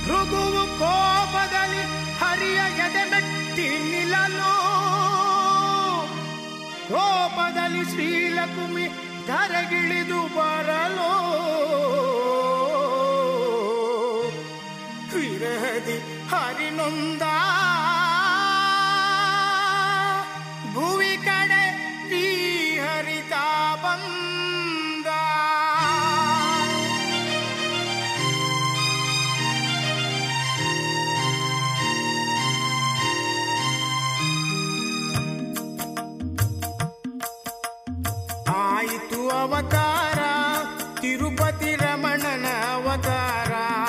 ಭೃಗುವು ಕೋಪದಲ್ಲಿ ಹರಿಯ ಎದೆ ಮೆಟ್ಟಿ ನಿಲ್ಲಲು, ಕೋಪದಲ್ಲಿ ಶ್ರೀಲಕುಮಿ ಧರೆಗಿಳಿದು ಬರಲು, ವಿರಹದಿ ಹರಿನೊಂದ ಭುವಿ ಕಡೆ ಈ ಹರಿತ ಬಂದ. ಆಯಿತು ಅವತಾರ ತಿರುಪತಿ ರಮಣನ ಅವತಾರ,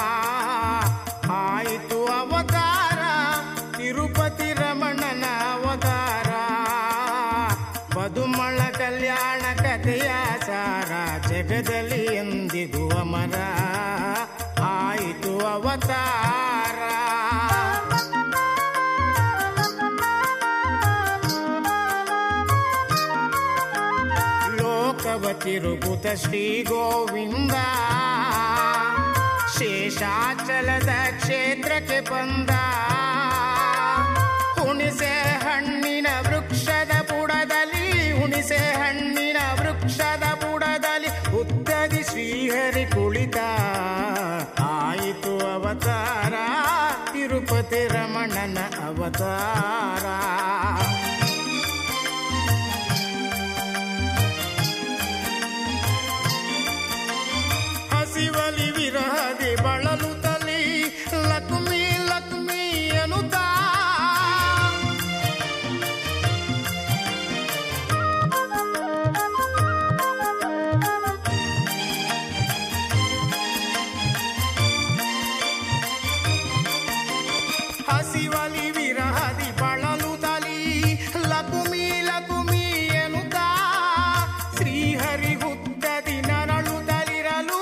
ಆಯಿತು ಅವತಾರ ತಿರುಪತಿ ರಮಣನ ಅವತಾರ, ಪದುಮಳ ಕಲ್ಯಾಣ ಕಥೆಯ ಸಾರ ಜಗದಲ್ಲಿ ಎಂದಿಗೂ ಅಮರ, ಆಯಿತು ಅವತಾರ. ಲೋಕವ ತಿರುಗುತ್ತ ಶ್ರೀ ಗೋವಿಂದ ಶೇಷಾಚಲದ ಕ್ಷೇತ್ರಕ್ಕೆ ಬಂದ, ಹುಣಿಸೆ ಹಣ್ಣಿನ ವೃಕ್ಷದ ಬುಡದಲ್ಲಿ, ಹುಣಿಸೆ ಹಣ್ಣಿನ ವೃಕ್ಷದ ಬುಡದಲ್ಲಿ ಉದ್ದದಿ ಶ್ರೀಹರಿ ಕುಳಿತ, ಆಯಿತು ಅವತಾರ ತಿರುಪತಿ ರಮಣನ ಅವತಾರ. ಹಸಿವಲಿ ವಿರಹದಿ ಬಳಲುತ್ತಲಿ ಲಕ್ಷ್ಮೀ ಲಕ್ಷ್ಮೀ ಎನ್ನುತ್ತಾ, ಹಸಿವಲಿ ವಿರಹದಿ ಬಳಲುತ್ತಲಿ ಲಕ್ಷ್ಮೀ ಲಕ್ಷ್ಮೀ ಎನ್ನುತ್ತಾ, ಶ್ರೀಹರಿ ಹುತ್ತದಿ ನರಳುತ್ತಲಿರಲು,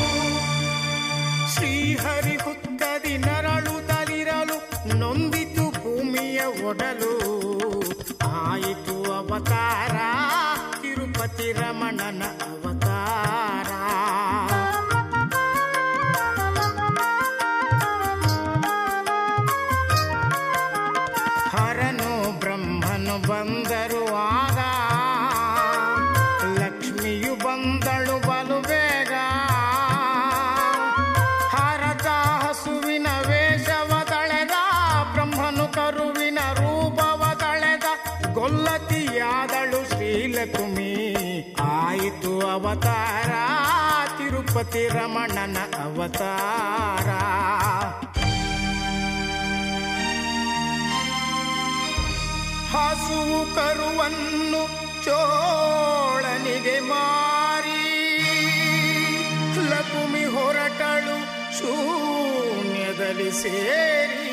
ಶ್ರೀಹರಿ ಹುತ್ತದಿ ನರಳುತ್ತಲಿರಲು ನೊಂದಿತು ಭೂಮಿಯ ಒಡಲು, ಆಯಿತು ಅವತಾರ ತಿರುಪತಿ ರಮಣನ ಅವತಾರ. ಹರನು ಬ್ರಹ್ಮನು ಬಂದರು ಆಗ, ಲಕ್ಷ್ಮಿಯು ಬಂದಳು ಬಲು ಬೇಗ, ಹರತ ಹಸುವಿನ ವೇಷವ ತಳೆದ, ಬ್ರಹ್ಮನು ಕರುವಿನ ರೂಪವ ತಳೆದ, ಗೊಲ್ಲತಿಯಾದಳು ಶ್ರೀಲಕ್ಷ್ಮಿ, ಆಯಿತು ಅವತಾರ ತಿರುಪತಿ ರಮಣನ ಅವತಾರ. ಹಸುವು ಕರುವನ್ನು ಚೋಳನಿಗೆ ಮಾರಿ, ಲಕ್ಷ್ಮಿ ಹೊರಟಳು ಶೂನ್ಯದಲ್ಲಿ ಸೇರಿ,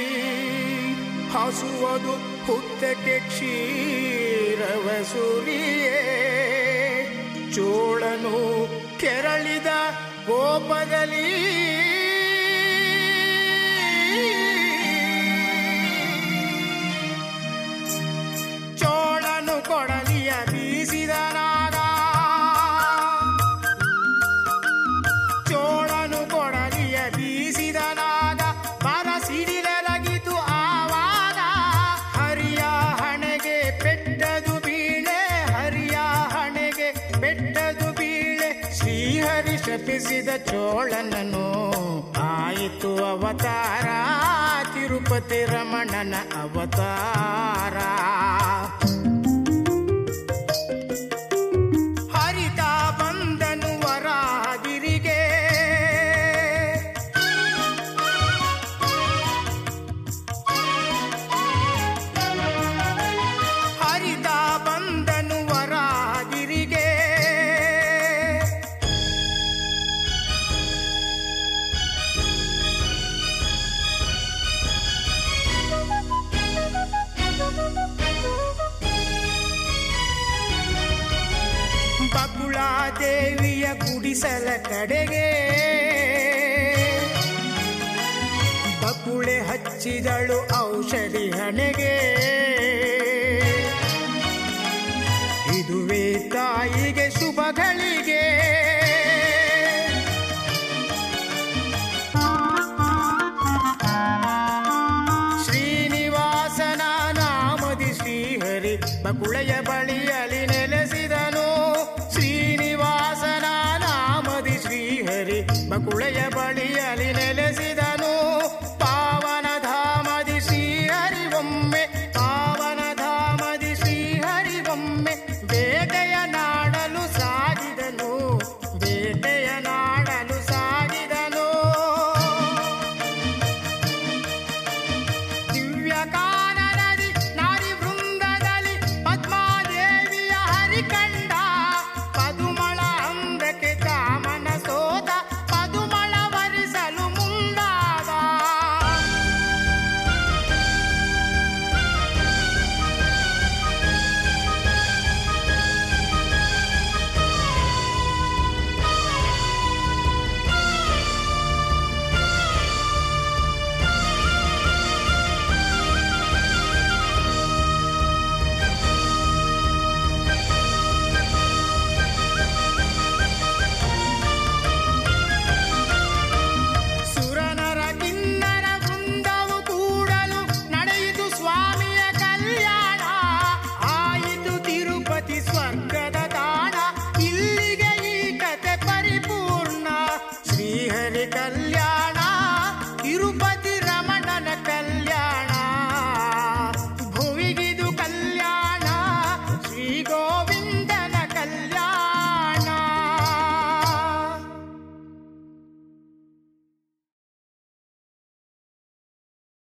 ಹಸುವದು ಹುತ್ತಕ್ಕೆ ಕ್ಷೀರವ ಸುರಿಯೇ, ಚೋಳನು ಕೆರಳಿದ ಕೋಪದಲ್ಲಿ, ಚೋಳನು ಕೊಡಲಿಯ ಬೀಸಿದನಾಗ, ಚೋಳನು ಕೊಡಲಿಯ ಬೀಸಿದನಾಗ, ಮರ ಸಿಡಿಲರಗಿತು ಆವಾಗ, ಹರಿಯ ಹಣೆಗೆ ಪೆಟ್ಟದು ಬೀಳೆ, ಹರಿಯ ಹಣೆಗೆ ಪೆಟ್ಟದು ಬೀಳೆ, ಶ್ರೀಹರಿ ಶಪಿಸಿದ ಚೋಳನನು, ಆಯಿತು ಅವತಾರ ತಿರುಪತಿ ರಮಣನ ಅವತಾರ. ಹರಿತ ಬಂದನು ವರಾಗಿರಿಗೆ, ಹರಿತ ಬಂದನು ವರಾಗಿರಿಗೆ, ಬಕುಳಾದೇವಿಯ ಗುಡಿಸಲ ಕಡೆಗೆ, ಬಕುಳೆ ಹಚ್ಚಿದಳು ಔಷಧಿ ಹಣೆಗೆ, ಇದುವೇ ತಾಯಿಗೆ ಶುಭಗಳಿಗೆ, ಬಳಿಯಲಿ ನೆಲೆಸಿದನು. ಪಾವನ ಧಾಮದಿ ಶ್ರೀಹರಿಗೊಮ್ಮೆ, ಪಾವನ ಧಾಮದಿ ಶ್ರೀಹರಿಗೊಮ್ಮೆ ಬೇಟೆಯ ನಾಡಲು ಸಾಗಿದನು, ಬೇಟೆಯ ನಾಡಲು ಸಾಗಿದನು. ದಿವ್ಯ ಕಾನನದಿ ನಾರಿ ವೃಂದದಲ್ಲಿ ಪದ್ಮಾದೇವಿಯ ಹರಿಕಂಡ, ಪದುಮಳ ಅಂಬಕ್ಕೆ ಕಾಮನ ಸೋತ, ಪದುಮಳ ವರಿಸಲು ಮುಂದಾದ. ಸುರನರ ಕಿನ್ನರ ವೃಂದವು ಕೂಡಲು ನಡೆಯಿತು ಸ್ವಾಮಿಯ ಕಲ್ಯಾಣ. ಆಯಿತು ತಿರುಪತಿ ಸ್ವರ್ಗ